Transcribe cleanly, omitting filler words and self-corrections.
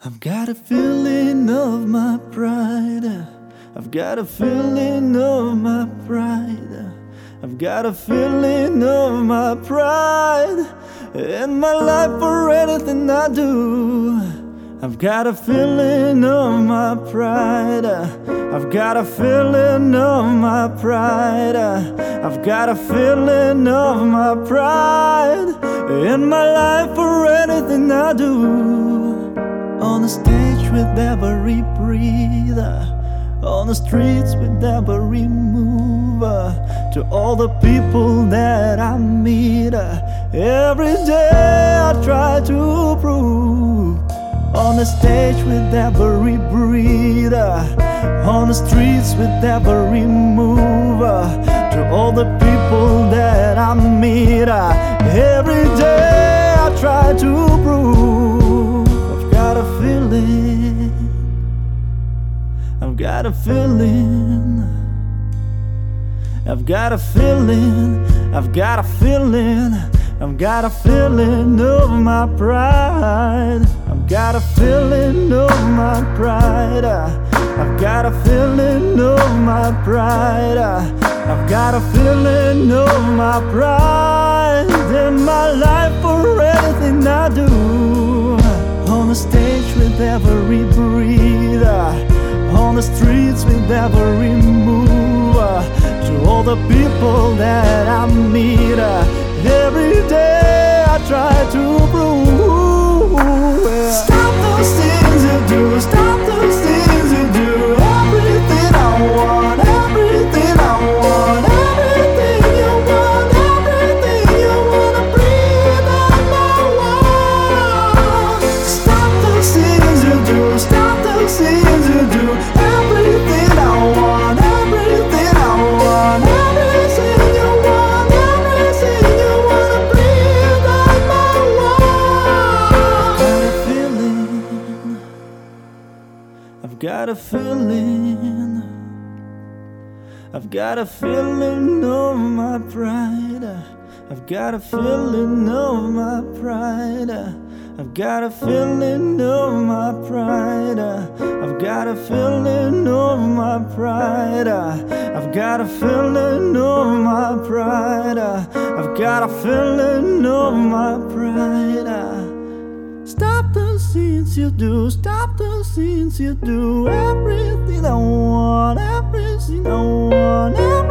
I've got a feeling of my pride. I've got a feeling of my pride. I've got a feeling of my pride in my life for anything I do. I've got a feeling of my pride. I've got a feeling of my pride. I've got a feeling of my pride in my life for anything I do. On the stage with every breather, on the streets with every move, to all the people that I meet, every day I try to prove. On the stage with every breather, on the streets with every move, to all the people that I meet, every day I try to prove. I've got a feeling, I've got a feeling, I've got a feeling, I've got a feeling, I've got a feeling of my pride. I've got a feeling of my pride. I've got a feeling of my pride. I've got a feeling of my pride in my life for anything I do. On the stage with every breather, on the streets with every move, to all the people that I meet, every day I try to prove. Stop those things you do, stop those things you do. Everything I want, everything I want, everything you want, everything you wanna breathe out my world. Stop those things you do, stop those things you do. Everything I want, everything I want, everything you want, everything you wanna breathe out my world. I've got a feeling, I've got a feeling of my pride. I've got a feeling of my pride. I've got a feeling of my pride. I've got a feeling of my pride. I've got a feeling of my pride. I've got a feeling of my pride. Stop the scenes you do, stop the scenes you do. Everything I want, everything I want.